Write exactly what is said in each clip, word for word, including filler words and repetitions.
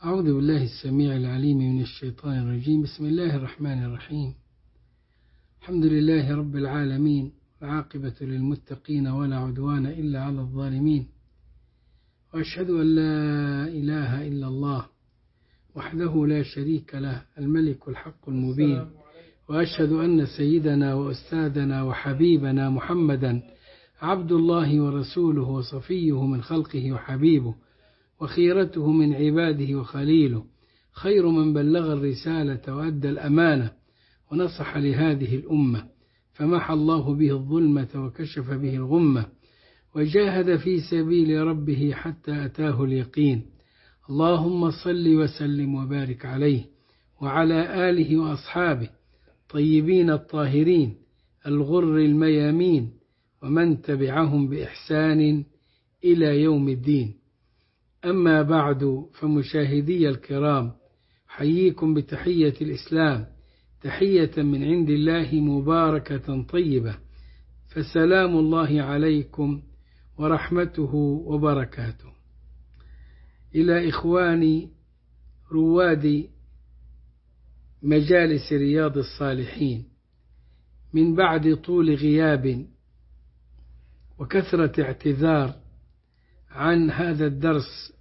أعوذ بالله السميع العليم من الشيطان الرجيم. بسم الله الرحمن الرحيم. الحمد لله رب العالمين، والعاقبة للمتقين ولا عدوان إلا على الظالمين، وأشهد أن لا إله إلا الله وحده لا شريك له الملك الحق المبين، وأشهد أن سيدنا وأستاذنا وحبيبنا محمدا عبد الله ورسوله وصفيه من خلقه وحبيبه وخيرته من عباده وخليله، خير من بلغ الرسالة وأدى الأمانة ونصح لهذه الأمة، فمحى الله به الظلمة وكشف به الغمة، وجاهد في سبيل ربه حتى أتاه اليقين. اللهم صل وسلم وبارك عليه وعلى آله وأصحابه طيبين الطاهرين الغر الميامين، ومن تبعهم بإحسان إلى يوم الدين. أما بعد، فمشاهدي الكرام، حييكم بتحية الإسلام، تحية من عند الله مباركة طيبة، فسلام الله عليكم ورحمته وبركاته. إلى إخواني رواد مجالس رياض الصالحين، من بعد طول غياب وكثرة اعتذار عن هذا الدرس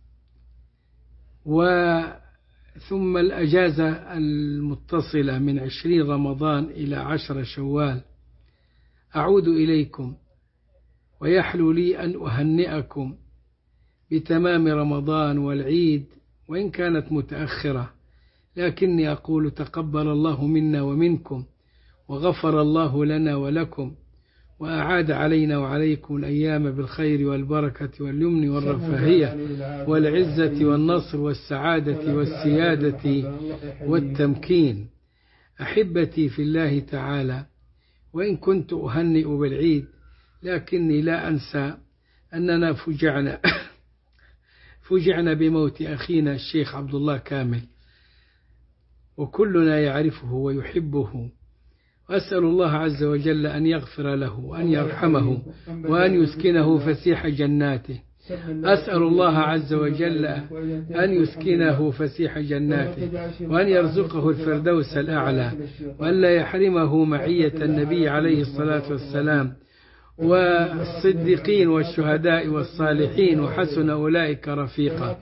وثم الأجازة المتصلة من عشرين رمضان إلى عشر شوال، أعود إليكم ويحلو لي أن أهنئكم بتمام رمضان والعيد، وإن كانت متأخرة، لكني أقول تقبل الله منا ومنكم، وغفر الله لنا ولكم، وأعاد علينا وعليكم الأيام بالخير والبركة واليمن والرفاهية والعزة والنصر والسعادة والسيادة والتمكين. أحبتي في الله تعالى، وإن كنت أهنئ بالعيد، لكني لا أنسى أننا فجعنا فجعنا بموت أخينا الشيخ عبد الله كامل، وكلنا يعرفه ويحبه، وأسأل الله عز وجل أن يغفر له وأن يرحمه وأن يسكنه فسيح جناته. أسأل الله عز وجل أن يسكنه فسيح جناته، وأن يرزقه الفردوس الأعلى، وأن لا يحرمه معية النبي عليه الصلاة والسلام والصديقين والشهداء والصالحين، وحسن أولئك رفيقا.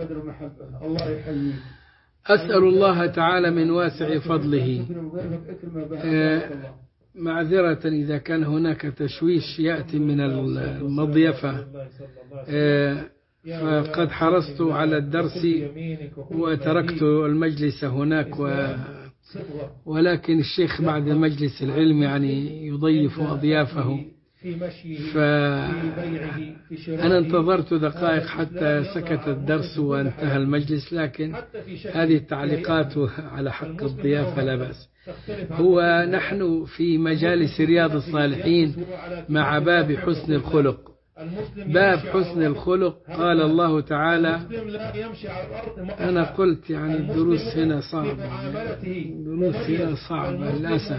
أسأل الله تعالى من واسع فضله، معذرة إذا كان هناك تشويش يأتي من المضيفة، فقد حرصت على الدرس وتركت المجلس هناك، و ولكن الشيخ بعد مجلس العلم يعني يضيف أضيافه، فأنا انتظرت دقائق حتى سكت الدرس وانتهى المجلس، لكن هذه التعليقات على حق الضيافة لا بأس. هو نحن في مجالس رياض الصالحين مع باب حسن الخلق. باب حسن الخلق، قال الله تعالى، أنا قلت يعني الدروس هنا صعبة، الدروس هنا صعبة للأسف.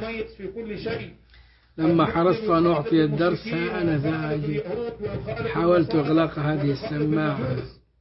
لما حرصت أن أعطي الدرس أنا ذا حاولت إغلاق هذه السماعة.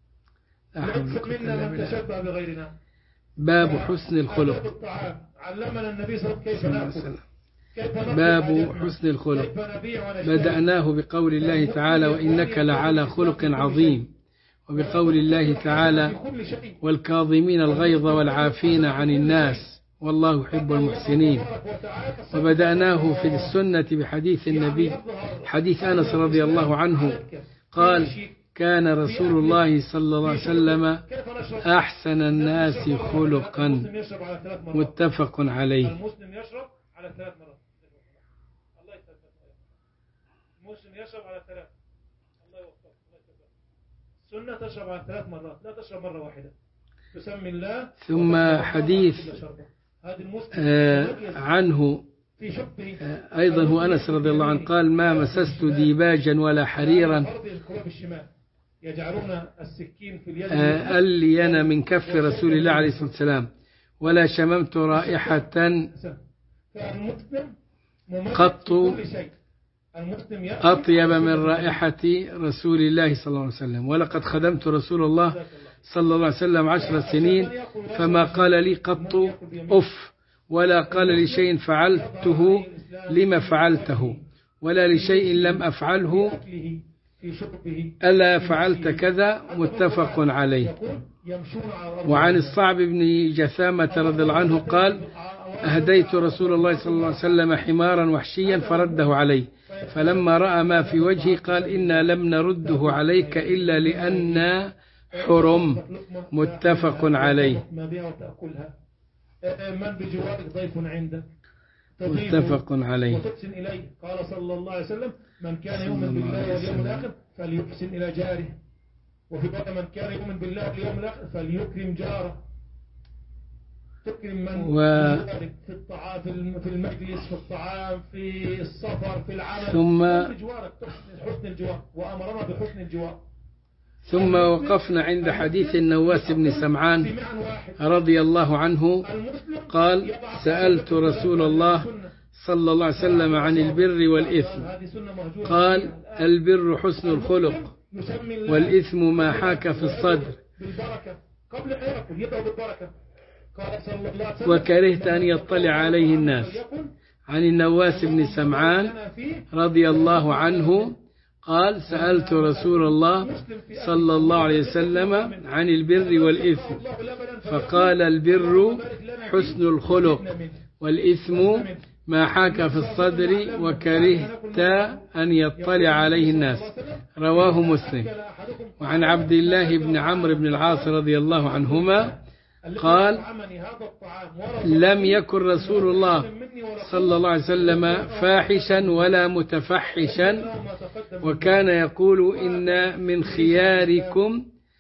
باب حسن الخلق. علمنا النبي صلى الله عليه وسلم باب حسن الخلق، بدأناه بقول الله تعالى وإنك لعلى خلق عظيم، وبقول الله تعالى والكاظمين الغيظ والعافين عن الناس والله يحب المحسنين. وبدأناه في السنة بحديث النبي، حديث أنس رضي الله عنه قال كان رسول الله صلى الله عليه وسلم أحسن الناس خلقا، متفق عليه. المسلم يشرب على ثلاث مرات. الله يسلمك. المسلم يشرب على ثلاث. الله يوفقك. السنة تشرب على ثلاث مرات، لا تشرب مرة واحدة. تسمي الله. ثم حديث آه عنه آه أيضا هو أنس رضي الله عنه قال ما مسست ديباجا ولا حريرا يجعلون السكين في اليد آه ألين من كف رسول الله عليه الصلاة والسلام، ولا شممت رائحة قط أطيب من رائحة رسول الله صلى الله عليه وسلم. ولقد خدمت رسول الله صلى الله عليه وسلم عشر سنين فما قال لي قط أف، ولا قال لي شيء فعلته لما فعلته، ولا لشيء لم أفعله ألا فعلت كذا، متفق عليه. وعن الصعب بن جثامة رضي الله عنه قال: أهديت رسول الله صلى الله عليه وسلم حمارا وحشيا فرده علي، فلما رأى ما في وجهي قال: إنا لم نرده عليك إلا لأن حرم، متفق عليه. من بجوارك ضيف عندك متفق عليه. وتحسن إليه، قال صلى الله عليه وسلم: من كان يؤمن بالله واليوم الآخر فليحسن إلى جاره. وفي بعض: من كان يؤمن بالله واليوم الآخر فليكرم جاره. تكرم من و... في الطعام، في المجلس، في الطعام، في السفر، في العمل، ثم بجوارك حسن الجوار، وأمرنا بحسن الجوار. ثم وقفنا عند حديث النواس بن سمعان رضي الله عنه قال: سألت رسول الله صلى الله عليه وسلم عن البر والإثم، قال: البر حسن الخلق، والإثم ما حاك في الصدر، وكرهت أن يطلع عليه الناس. عن النواس بن سمعان رضي الله عنه قال: سألت رسول الله صلى الله عليه وسلم عن البر والإثم، فقال: البر حسن الخلق، والإثم ما حاك في الصدر، وكرهت أن يطلع عليه الناس. رواه مسلم. وعن عبد الله بن عمرو بن العاص رضي الله عنهما قال: لم يكن رسول الله صلى الله عليه وسلم فاحشا ولا متفحشا، وكان يقول: إن من خياركم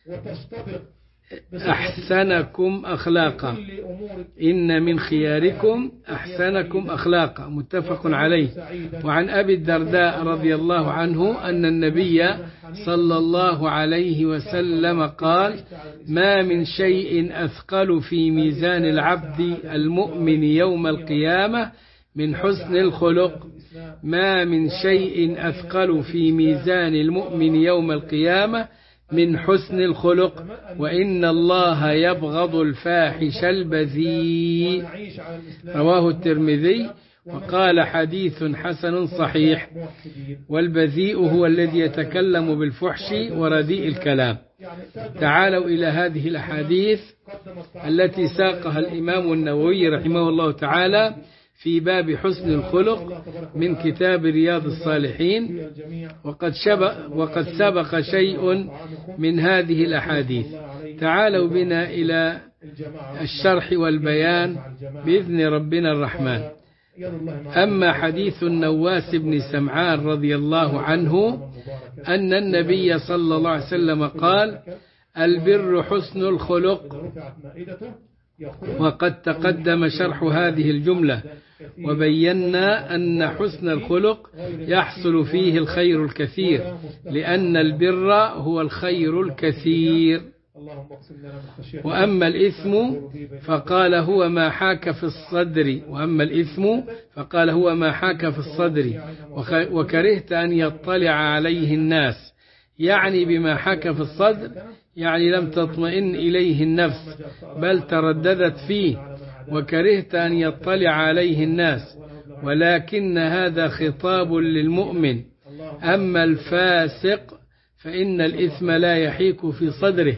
أحسنكم أخلاقا، إن من خياركم أحسنكم أخلاقا، متفق عليه. وعن أبي الدرداء رضي الله عنه أن النبي صلى الله عليه وسلم قال: ما من شيء أثقل في ميزان العبد المؤمن يوم القيامة من حسن الخلق، ما من شيء أثقل في ميزان المؤمن يوم القيامة من حسن الخلق، وإن الله يبغض الفاحش البذيء. رواه الترمذي وقال: حديث حسن صحيح. والبذيء هو الذي يتكلم بالفحش ورديء الكلام. تعالوا إلى هذه الأحاديث التي ساقها الإمام النووي رحمه الله تعالى في باب حسن الخلق من كتاب رياض الصالحين، وقد, وقد سبق شيء من هذه الأحاديث. تعالوا بنا إلى الشرح والبيان بإذن ربنا الرحمن. أما حديث النواس بن سمعان رضي الله عنه أن النبي صلى الله عليه وسلم قال: البر حسن الخلق. وقد تقدم شرح هذه الجملة، وبينا أن حسن الخلق يحصل فيه الخير الكثير، لأن البر هو الخير الكثير. وأما الإثم فقال هو ما حاك في الصدر وأما الإثم فقال هو ما حاك في الصدر وكرهت أن يطلع عليه الناس، يعني بما حاك في الصدر يعني لم تطمئن إليه النفس بل ترددت فيه، وكرهت أن يطلع عليه الناس، ولكن هذا خطاب للمؤمن. أما الفاسق فإن الإثم لا يحيك في صدره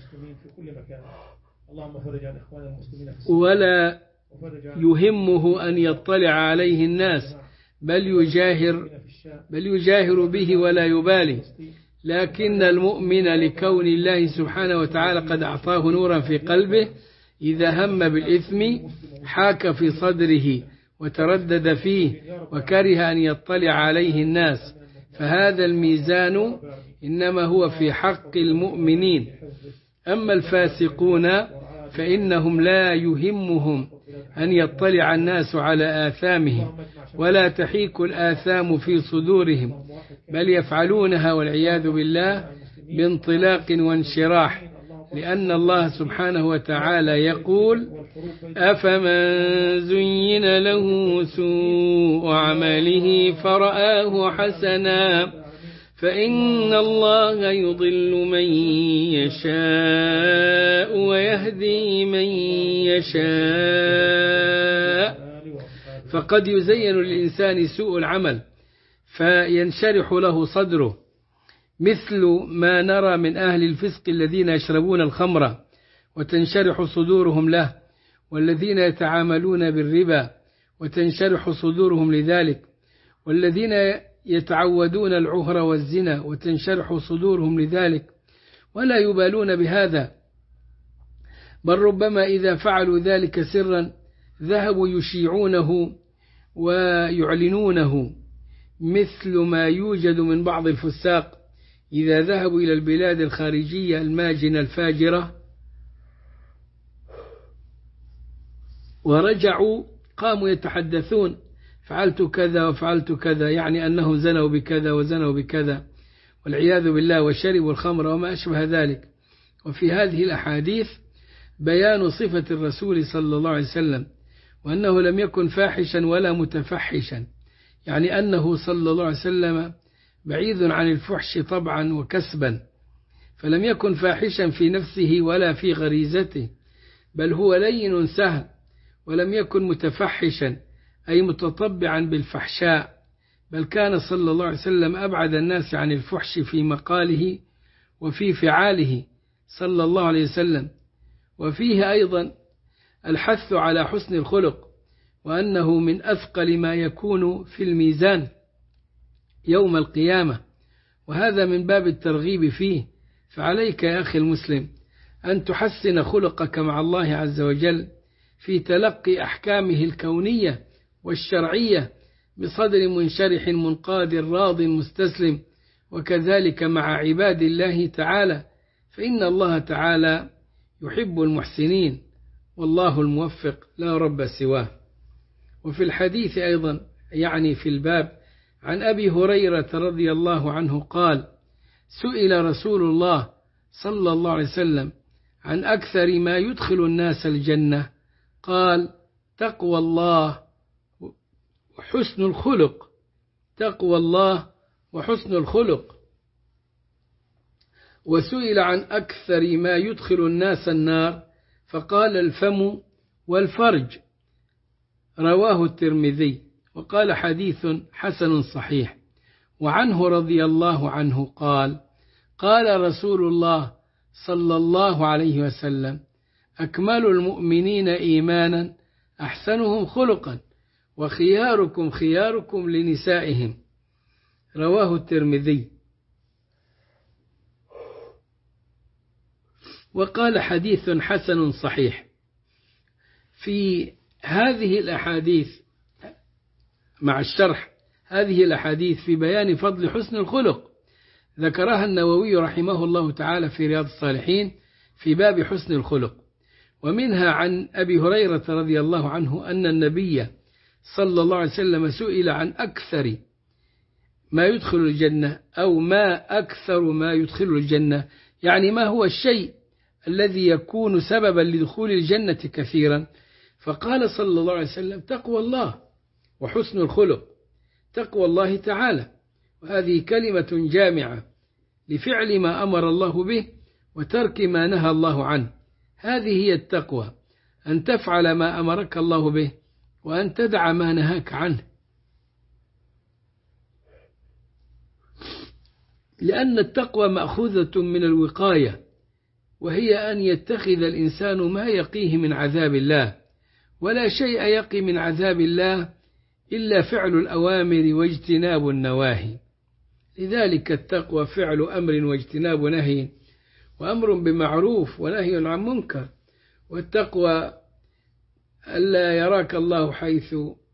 ولا يهمه أن يطلع عليه الناس، بل يجاهر, بل يجاهر به ولا يبالي. لكن المؤمن لكون الله سبحانه وتعالى قد أعطاه نورا في قلبه إذا هم بالإثم حاك في صدره وتردد فيه وكره أن يطلع عليه الناس، فهذا الميزان إنما هو في حق المؤمنين. أما الفاسقون فإنهم لا يهمهم أن يطلع الناس على آثامهم ولا تحيك الآثام في صدورهم، بل يفعلونها والعياذ بالله بانطلاق وانشراح، لأن الله سبحانه وتعالى يقول: أفمن زين له سوء عمله فرآه حسنا فإن الله يضل من يشاء ويهدي من يشاء. فقد يزين للإنسان سوء العمل فينشرح له صدره، مثل ما نرى من أهل الفسق الذين يشربون الخمر وتنشرح صدورهم له، والذين يتعاملون بالربا وتنشرح صدورهم لذلك، والذين يتعودون العهر والزنا وتنشرح صدورهم لذلك، ولا يبالون بهذا، بل ربما إذا فعلوا ذلك سرا ذهبوا يشيعونه ويعلنونه، مثل ما يوجد من بعض الفساق إذا ذهبوا إلى البلاد الخارجية الماجنة الفاجرة ورجعوا قاموا يتحدثون: فعلت كذا وفعلت كذا، يعني أنهم زنوا بكذا وزنوا بكذا والعياذ بالله، وشربوا الخمر وما أشبه ذلك. وفي هذه الأحاديث بيان صفة الرسول صلى الله عليه وسلم، وأنه لم يكن فاحشا ولا متفحشا، يعني أنه صلى الله عليه وسلم بعيد عن الفحش طبعا وكسبا، فلم يكن فاحشا في نفسه ولا في غريزته، بل هو لين سهل، ولم يكن متفحشا أي متطبعا بالفحشاء، بل كان صلى الله عليه وسلم أبعد الناس عن الفحش في مقاله وفي فعاله صلى الله عليه وسلم. وفيه أيضا الحث على حسن الخلق، وأنه من أثقل ما يكون في الميزان يوم القيامة، وهذا من باب الترغيب فيه. فعليك يا أخي المسلم أن تحسن خلقك مع الله عز وجل في تلقي أحكامه الكونية والشرعية بصدر منشرح منقاد راض مستسلم، وكذلك مع عباد الله تعالى، فإن الله تعالى يحب المحسنين، والله الموفق لا رب سواه. وفي الحديث أيضا يعني في الباب عن أبي هريرة رضي الله عنه قال: سئل رسول الله صلى الله عليه وسلم عن أكثر ما يدخل الناس الجنة، قال: تقوى الله وحسن الخلق. تقوى الله وحسن الخلق. وسئل عن أكثر ما يدخل الناس النار، فقال: الفم والفرج. رواه الترمذي، وقال: حديث حسن صحيح. وعنه رضي الله عنه قال: قال رسول الله صلى الله عليه وسلم: أكمل المؤمنين إيمانا أحسنهم خلقا، وخياركم خياركم لنسائهم. رواه الترمذي. وقال: حديث حسن صحيح. في هذه الأحاديث مع الشرح، هذه الأحاديث في بيان فضل حسن الخلق ذكرها النووي رحمه الله تعالى في رياض الصالحين في باب حسن الخلق. ومنها عن أبي هريرة رضي الله عنه أن النبي صلى الله عليه وسلم سئل عن أكثر ما يدخل الجنة، أو ما أكثر ما يدخل الجنة، يعني ما هو الشيء الذي يكون سببا لدخول الجنة كثيرا، فقال صلى الله عليه وسلم: تقوى الله وحسن الخلق. تقوى الله تعالى، وهذه كلمة جامعة لفعل ما أمر الله به وترك ما نهى الله عنه. هذه هي التقوى، أن تفعل ما أمرك الله به وأن تدع ما نهاك عنه، لأن التقوى مأخوذة من الوقاية، وهي أن يتخذ الإنسان ما يقيه من عذاب الله، ولا شيء يقي من عذاب الله إلا فعل الأوامر واجتناب النواهي. لذلك التقوى فعل أمر واجتناب نهي، وأمر بمعروف ونهي عن منكر. والتقوى ألا يراك الله حيث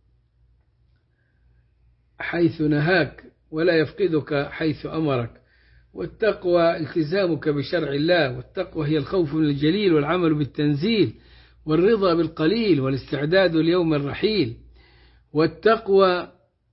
حيث نهاك، ولا يفقدك حيث أمرك. والتقوى التزامك بشرع الله، والتقوى هي الخوف من الجليل والعمل بالتنزيل والرضا بالقليل والاستعداد ليوم الرحيل. والتقوى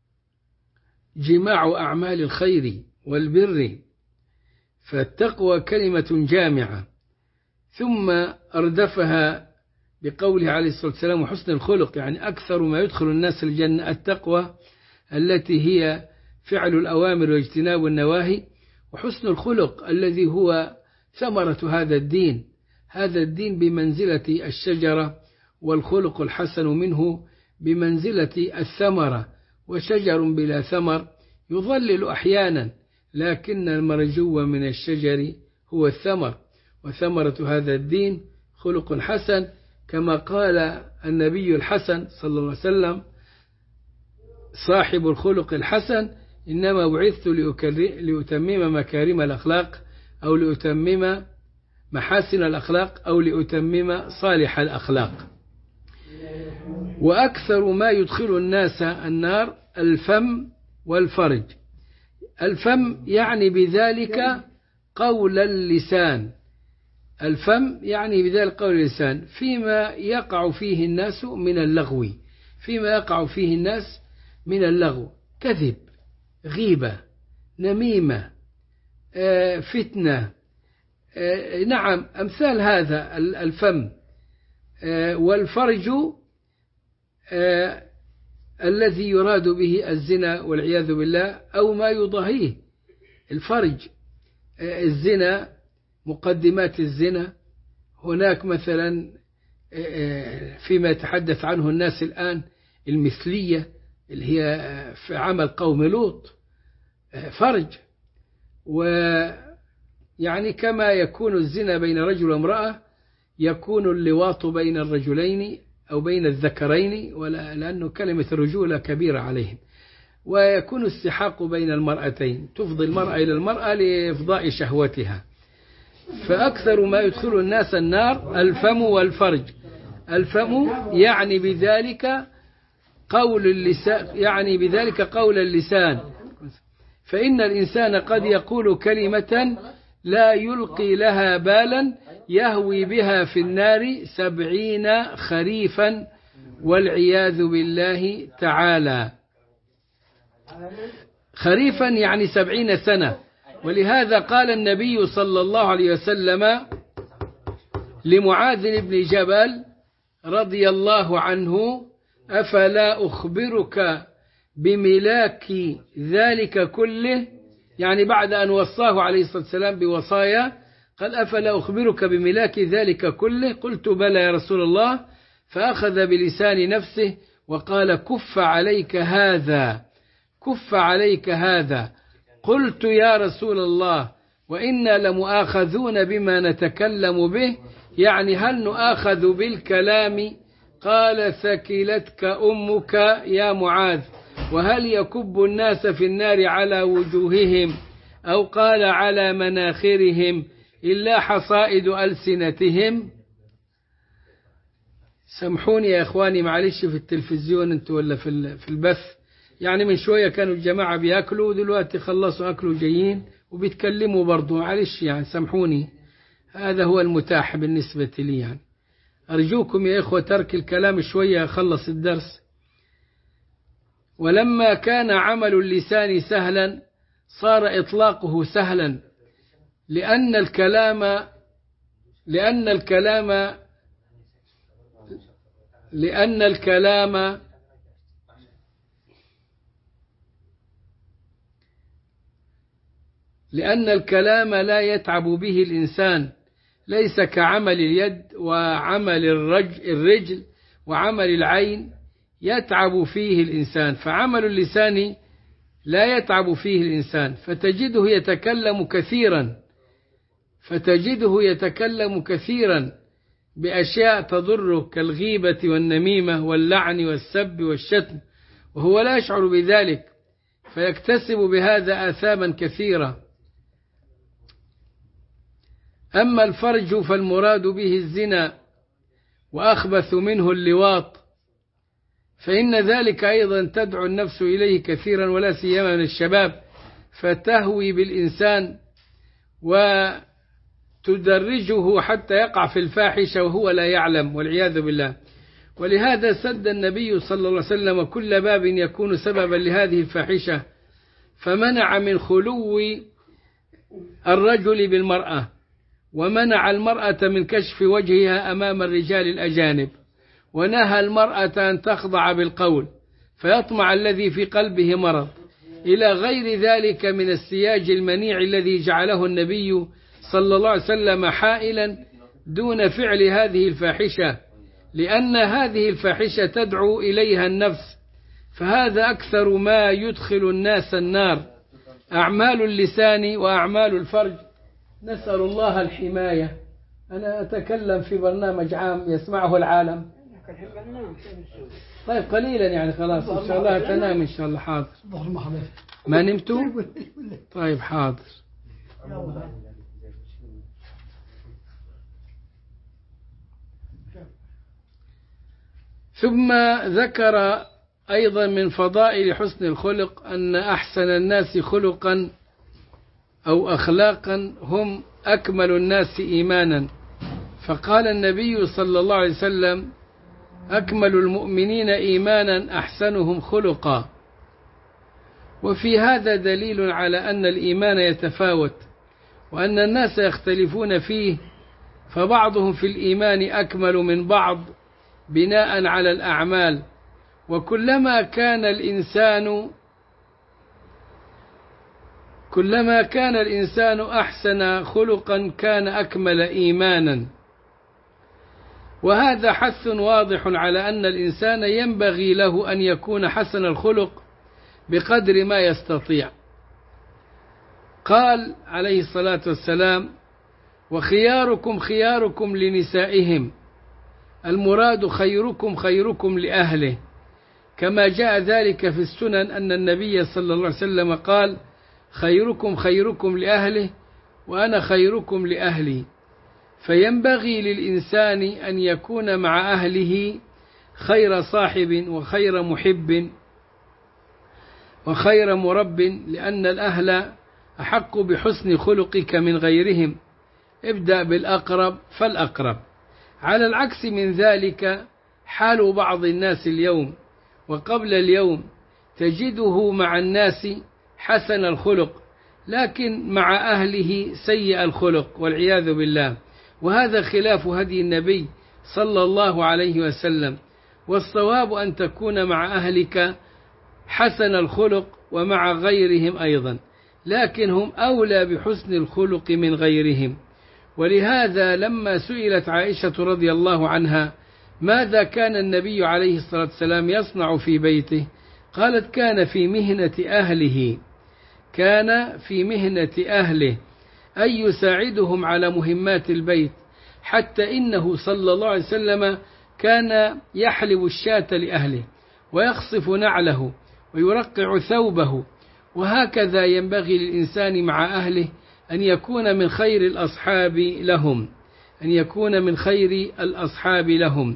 جماع أعمال الخير والبر، فالتقوى كلمة جامعة ثم أردفها بقوله عليه الصلاة والسلام وحسن الخلق، يعني أكثر ما يدخل الناس الجنة التقوى التي هي فعل الأوامر واجتناب النواهي، وحسن الخلق الذي هو ثمرة هذا الدين. هذا الدين بمنزلة الشجرة، والخلق الحسن منه بمنزلة الثمرة، وشجر بلا ثمر يظلل أحيانا، لكن المرجو من الشجر هو الثمر، وثمرة هذا الدين خلق حسن، كما قال النبي الحسن صلى الله عليه وسلم صاحب الخلق الحسن إنما بعثت لأتمم مكارم الأخلاق، أو لأتمم محاسن الأخلاق، أو لأتمم صالح الأخلاق. وأكثر ما يدخل الناس النار الفم والفرج. الفم يعني بذلك قول اللسان، الفم يعني بذلك قول اللسان فيما يقع فيه الناس من اللغو، فيما يقع فيه الناس من اللغو، كذب، غيبة، نميمة، فتنة، نعم أمثال هذا الفم. والفرج الذي يراد به الزنا والعياذ بالله، أو ما يضاهيه. الفرج الزنا، مقدمات الزنا، هناك مثلا فيما يتحدث عنه الناس الآن المثلية اللي هي في عمل قوم لوط، فرج. ويعني كما يكون الزنا بين رجل وامرأة يكون اللواط بين الرجلين أو بين الذكرين، لأنه كلمة الرجولة كبيرة عليهم. ويكون السحاق بين المرأتين، تفضي المرأة إلى المرأة لإفضاء شهوتها. فأكثر ما يدخل الناس النار الفم والفرج. الفم يعني بذلك قول اللسان، يعني بذلك قول اللسان، فإن الإنسان قد يقول كلمة لا يلقي لها بالا يهوي بها في النار سبعين خريفا والعياذ بالله تعالى. خريفا يعني سبعين سنة. ولهذا قال النبي صلى الله عليه وسلم لمعاذ بن جبل رضي الله عنه أفلا أخبرك بملاك ذلك كله، يعني بعد أن وصاه عليه الصلاة والسلام بوصايا قال أفلا أخبرك بملاك ذلك كله؟ قلت بلى يا رسول الله. فأخذ بلسان نفسه وقال كف عليك هذا، كف عليك هذا. قلت يا رسول الله وإنا لمؤاخذون بما نتكلم به، يعني هل نؤاخذ بالكلام؟ قال ثكلتك أمك يا معاذ، وهل يكب الناس في النار على وجوههم أو قال على مناخرهم إلا حصائد ألسنتهم؟ سامحوني يا إخواني معلش في التلفزيون انتوا ولا في في البث، يعني من شوية كانوا الجماعة بيأكلوا ودلوقتي خلصوا أكلوا جايين وبيتكلموا برضو، معلش يعني سامحوني، هذا هو المتاح بالنسبة لي. يعني أرجوكم يا إخوة ترك الكلام شوية خلص الدرس. ولما كان عمل اللسان سهلا صار إطلاقه سهلا، لأن الكلام لأن الكلام لأن الكلام لأن الكلام لا يتعب به الإنسان، ليس كعمل اليد وعمل الرجل وعمل العين يتعب فيه الإنسان، فعمل اللسان لا يتعب فيه الإنسان، فتجده يتكلم كثيرا فتجده يتكلم كثيرا بأشياء تضره كالغيبة والنميمة واللعن والسب والشتم، وهو لا يشعر بذلك، فيكتسب بهذا آثاما كثيرة. أما الفرج فالمراد به الزنا، وأخبث منه اللواط، فإن ذلك أيضا تدعو النفس إليه كثيرا، ولا سيما من الشباب، فتهوي بالإنسان وتدرجه حتى يقع في الفاحشة وهو لا يعلم والعياذ بالله. ولهذا سد النبي صلى الله عليه وسلم كل باب يكون سببا لهذه الفاحشة، فمنع من خلو الرجل بالمرأة، ومنع المرأة من كشف وجهها أمام الرجال الأجانب، ونهى المرأة أن تخضع بالقول فيطمع الذي في قلبه مرض، إلى غير ذلك من السياج المنيع الذي جعله النبي صلى الله عليه وسلم حائلا دون فعل هذه الفاحشة، لأن هذه الفاحشة تدعو إليها النفس، فهذا أكثر ما يدخل الناس النار، أعمال اللسان وأعمال الفرج. نسأل الله الحماية. أنا أتكلم في برنامج عام يسمعه العالم. طيب قليلا يعني خلاص إن شاء الله تنام إن شاء الله. حاضر. ما نمتوا؟ طيب حاضر. ثم ذكر أيضا من فضائل حسن الخلق أن أحسن الناس خلقا أو أخلاقا هم أكمل الناس إيمانا، فقال النبي صلى الله عليه وسلم: أكمل المؤمنين إيمانا أحسنهم خلقا. وفي هذا دليل على أن الإيمان يتفاوت، وأن الناس يختلفون فيه، فبعضهم في الإيمان أكمل من بعض بناء على الأعمال، وكلما كان الإنسان كلما كان الإنسان أحسن خلقا كان أكمل إيمانا. وهذا حث واضح على أن الإنسان ينبغي له أن يكون حسن الخلق بقدر ما يستطيع. قال عليه الصلاة والسلام: وخياركم خياركم لنسائهم، المراد خيركم خيركم لأهله، كما جاء ذلك في السنن أن النبي صلى الله عليه وسلم قال: خيركم خيركم لأهله وأنا خيركم لأهلي. فينبغي للإنسان أن يكون مع أهله خير صاحب وخير محب وخير مرب، لأن الأهل أحق بحسن خلقك من غيرهم، ابدأ بالأقرب فالأقرب. على العكس من ذلك حال بعض الناس اليوم وقبل اليوم، تجده مع الناس حسن الخلق لكن مع أهله سيء الخلق والعياذ بالله، وهذا خلاف هدي النبي صلى الله عليه وسلم. والصواب أن تكون مع أهلك حسن الخلق ومع غيرهم أيضا، لكن هم أولى بحسن الخلق من غيرهم. ولهذا لما سئلت عائشة رضي الله عنها ماذا كان النبي عليه الصلاة والسلام يصنع في بيته، قالت: كان في مهنة أهله كان في مهنة أهله أي يساعدهم على مهمات البيت، حتى إنه صلى الله عليه وسلم كان يحلب الشاة لأهله ويخصف نعله ويرقع ثوبه. وهكذا ينبغي للإنسان مع أهله أن يكون من خير الأصحاب لهم أن يكون من خير الأصحاب لهم.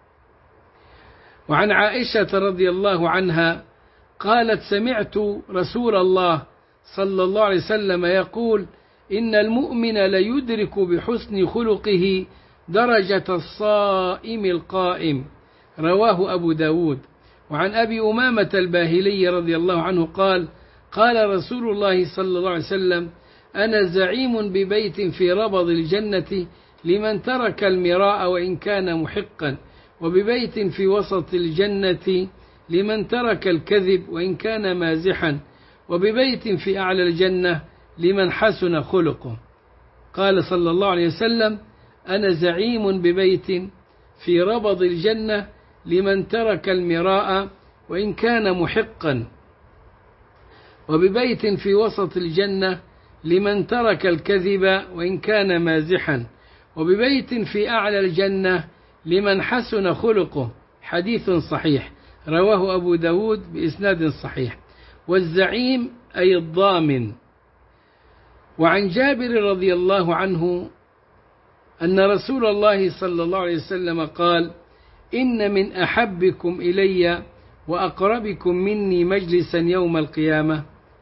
وعن عائشة رضي الله عنها قالت: سمعت رسول الله صلى الله عليه وسلم يقول: إن المؤمن ليدرك بحسن خلقه درجة الصائم القائم، رواه أبو داود. وعن أبي أمامة الباهلي رضي الله عنه قال: قال رسول الله صلى الله عليه وسلم: أنا زعيم ببيت في ربض الجنة لمن ترك المراء وإن كان محقا، وببيت في وسط الجنة لمن ترك الكذب وإن كان مازحا، وببيت في أعلى الجنة لمن حسن خلقه. قال صلى الله عليه وسلم: أنا زعيم ببيت في ربض الجنة لمن ترك المراء وإن كان محقا، وببيت في وسط الجنة لمن ترك الكذب وإن كان مازحا، وببيت في أعلى الجنة لمن حسن خلقه. حديث صحيح رواه أبو داود بإسناد صحيح. والزعيم أي الضامن. وعن جابر رضي الله عنه أن رسول الله صلى الله عليه وسلم قال: إن من أحبكم إلي وأقربكم مني مجلسا يوم القيامة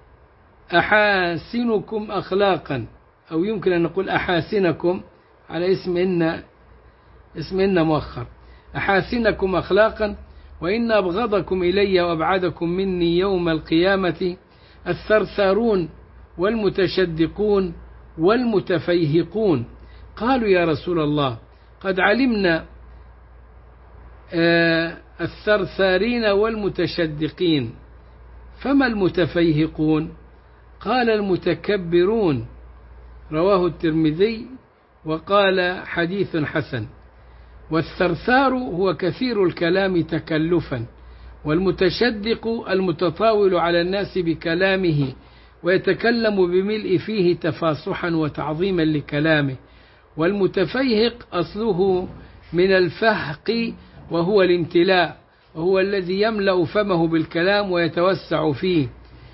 أحاسنكم أخلاقا، أو يمكن أن نقول أحاسنكم على اسم إن اسم إن مؤخر، أحاسنكم أخلاقا، وإن أبغضكم إلي وأبعدكم مني يوم القيامة الثرثارون والمتشدقون والمتفيهقون. قالوا يا رسول الله قد علمنا الثرثارين والمتشدقين فما المتفيهقون؟ قال المتكبرون. رواه الترمذي وقال حديث حسن. والثرثار هو كثير الكلام تكلفا، والمتشدق المتطاول على الناس بكلامه ويتكلم بملء فيه تفاصحا وتعظيما لكلامه. والمتفيهق أصله من الفهق وهو الامتلاء، وهو الذي يملأ فمه بالكلام ويتوسع فيه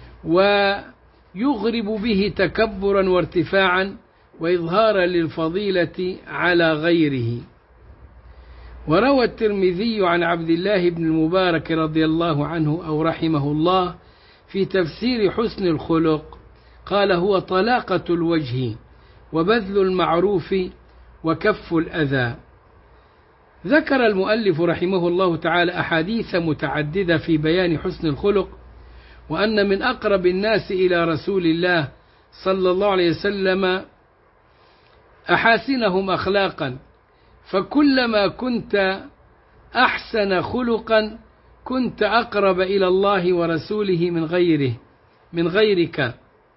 ويغرب به تكبرا وارتفاعا وإظهارا للفضيلة على غيره. وروى الترمذي عن عبد الله بن المبارك رضي الله عنه أو رحمه الله في تفسير حسن الخلق قال: هو طلاقة الوجه وبذل المعروف وكف الأذى. ذكر المؤلف رحمه الله تعالى أحاديث متعددة في بيان حسن الخلق، وأن من أقرب الناس إلى رسول الله صلى الله عليه وسلم أحاسنهم أخلاقا، فكلما كنت أحسن خلقا كنت أقرب إلى الله ورسوله من غيره من غيرك،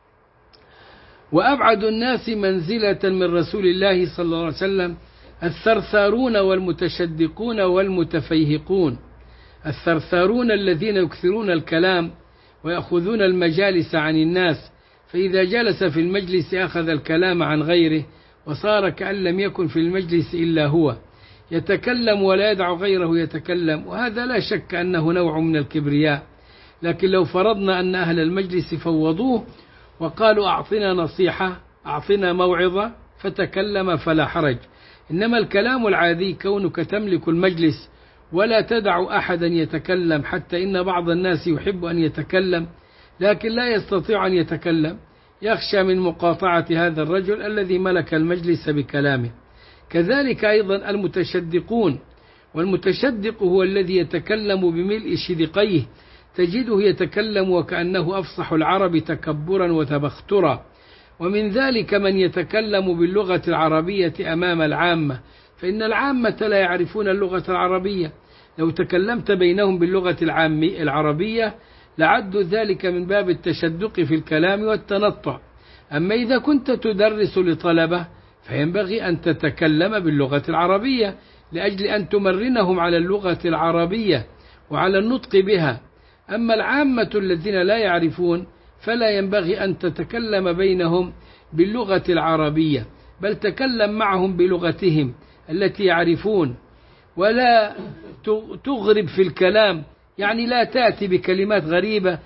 وأبعد الناس منزلة من رسول الله صلى الله عليه وسلم الثرثارون والمتشدقون والمتفيهقون. الثرثارون الذين يكثرون الكلام ويأخذون المجالس عن الناس، فإذا جلس في المجلس أخذ الكلام عن غيره وصار كأن لم يكن في المجلس إلا هو، يتكلم ولا يدع غيره يتكلم، وهذا لا شك أنه نوع من الكبرياء. لكن لو فرضنا أن أهل المجلس فوضوه وقالوا أعطنا نصيحة أعطنا موعظة فتكلم فلا حرج. إنما الكلام العادي كونك تملك المجلس ولا تدع أحدا يتكلم، حتى إن بعض الناس يحب أن يتكلم لكن لا يستطيع أن يتكلم، يخشى من مقاطعة هذا الرجل الذي ملك المجلس بكلامه. كذلك أيضا المتشدقون، والمتشدق هو الذي يتكلم بملء شدقيه، تجده يتكلم وكأنه أفصح العرب تكبرا وتبخترا. ومن ذلك من يتكلم باللغة العربية أمام العامة، فإن العامة لا يعرفون اللغة العربية، لو تكلمت بينهم باللغة العربية لعدوا ذلك من باب التشدق في الكلام والتنطع. أما إذا كنت تدرس لطلبة فينبغي أن تتكلم باللغة العربية لأجل أن تمرنهم على اللغة العربية وعلى النطق بها. أما العامة الذين لا يعرفون فلا ينبغي أن تتكلم بينهم باللغة العربية، بل تكلم معهم بلغتهم التي يعرفون، ولا تغرب في الكلام، يعني لا تأتي بكلمات غريبة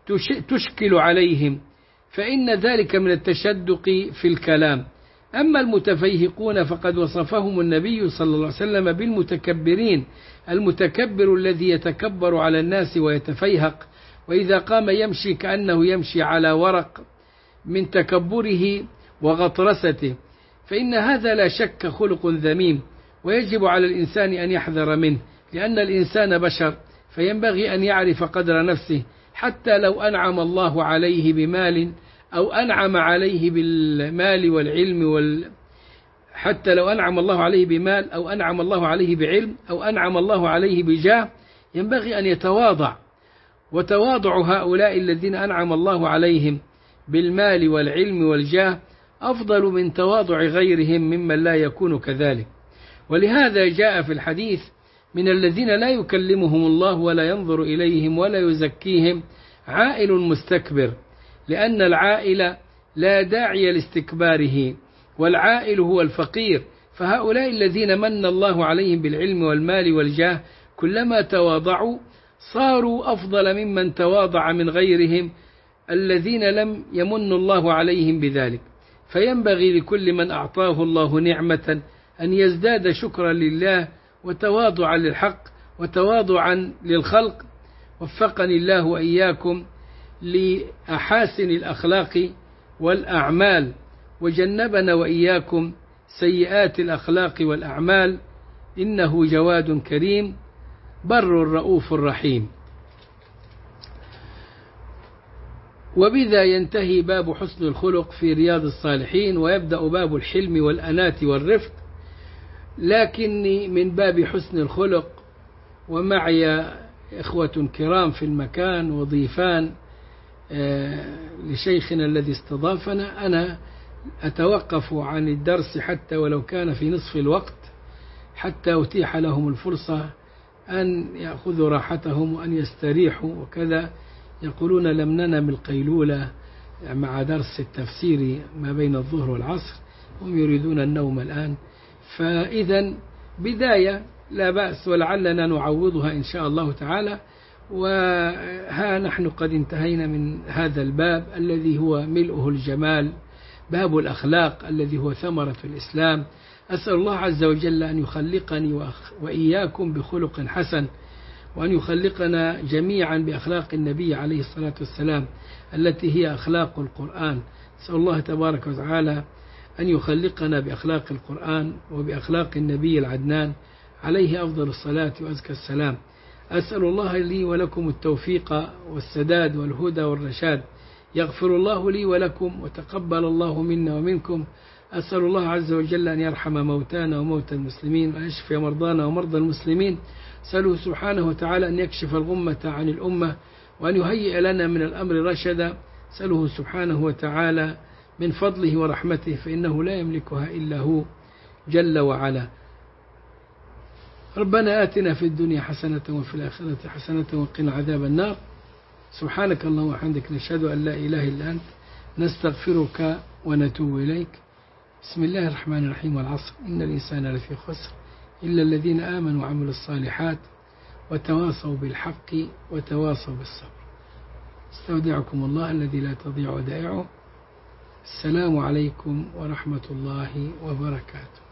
تشكل عليهم، فإن ذلك من التشدق في الكلام. أما المتفيهقون فقد وصفهم النبي صلى الله عليه وسلم بالمتكبرين، المتكبر الذي يتكبر على الناس ويتفيهق، وإذا قام يمشي كأنه يمشي على ورق من تكبره وغطرسته، فإن هذا لا شك خلق ذميم، ويجب على الإنسان أن يحذر منه، لأن الإنسان بشر فينبغي أن يعرف قدر نفسه، حتى لو أنعم الله عليه بمال أو أنعم عليه بالمال والعلم وال حتى لو أنعم الله عليه بمال أو أنعم الله عليه بعلم أو أنعم الله عليه بجاه، ينبغي أن يتواضع. وتواضع هؤلاء الذين أنعم الله عليهم بالمال والعلم والجاه أفضل من تواضع غيرهم ممن لا يكون كذلك. ولهذا جاء في الحديث: من الذين لا يكلمهم الله ولا ينظر إليهم ولا يزكيهم عائل مستكبر، لأن العائل لا داعي لاستكباره، والعائل هو الفقير. فهؤلاء الذين من الله عليهم بالعلم والمال والجاه كلما تواضعوا صاروا أفضل ممن تواضع من غيرهم الذين لم يمن الله عليهم بذلك. فينبغي لكل من أعطاه الله نعمة أن يزداد شكرا لله وتواضعا للحق وتواضعا للخلق. وفقني الله وإياكم لأحاسن الأخلاق والأعمال، وجنبنا وإياكم سيئات الأخلاق والأعمال، إنه جواد كريم بر رؤوف رحيم. وبذا ينتهي باب حسن الخلق في رياض الصالحين، ويبدأ باب الحلم والأناة والرفق. لكني من باب حسن الخلق ومعي إخوة كرام في المكان وضيفان لشيخنا الذي استضافنا، أنا أتوقف عن الدرس حتى ولو كان في نصف الوقت، حتى أتيح لهم الفرصة أن يأخذوا راحتهم وأن يستريحوا. وكذا يقولون لم ننم القيلولة مع درس التفسير ما بين الظهر والعصر، هم يريدون النوم الآن. فإذا بداية لا بأس، ولعلنا نعوضها إن شاء الله تعالى. وها نحن قد انتهينا من هذا الباب الذي هو ملؤه الجمال، باب الأخلاق الذي هو ثمرة الإسلام. أسأل الله عز وجل أن يخلقني وإياكم بخلق حسن، وأن يخلقنا جميعا بأخلاق النبي عليه الصلاة والسلام التي هي أخلاق القرآن. أسأل الله تبارك وتعالى أن يخلقنا بأخلاق القرآن وبأخلاق النبي العدنان عليه أفضل الصلاة وأزكى السلام. أسأل الله لي ولكم التوفيق والسداد والهدى والرشاد. يغفر الله لي ولكم وتقبل الله منا ومنكم. أسأل الله عز وجل أن يرحم موتانا وموتى المسلمين، وأن يشفي مرضانا ومرضى المسلمين. أسأله سبحانه وتعالى أن يكشف الغمة عن الأمة، وأن يهيئ لنا من الأمر رشدا. أسأله سبحانه وتعالى من فضله ورحمته، فإنه لا يملكها إلا هو جل وعلا. ربنا آتنا في الدنيا حسنة وفي الآخرة حسنة وقنا عذاب النار. سبحانك اللهم وبحمدك، نشهد أن لا إله إلا أنت، نستغفرك ونتوب إليك. بسم الله الرحمن الرحيم. والعصر إن الإنسان لفي خسر إلا الذين آمنوا وعملوا الصالحات وتواصوا بالحق وتواصوا بالصبر. استودعكم الله الذي لا تضيع ودائعه. السلام عليكم ورحمة الله وبركاته.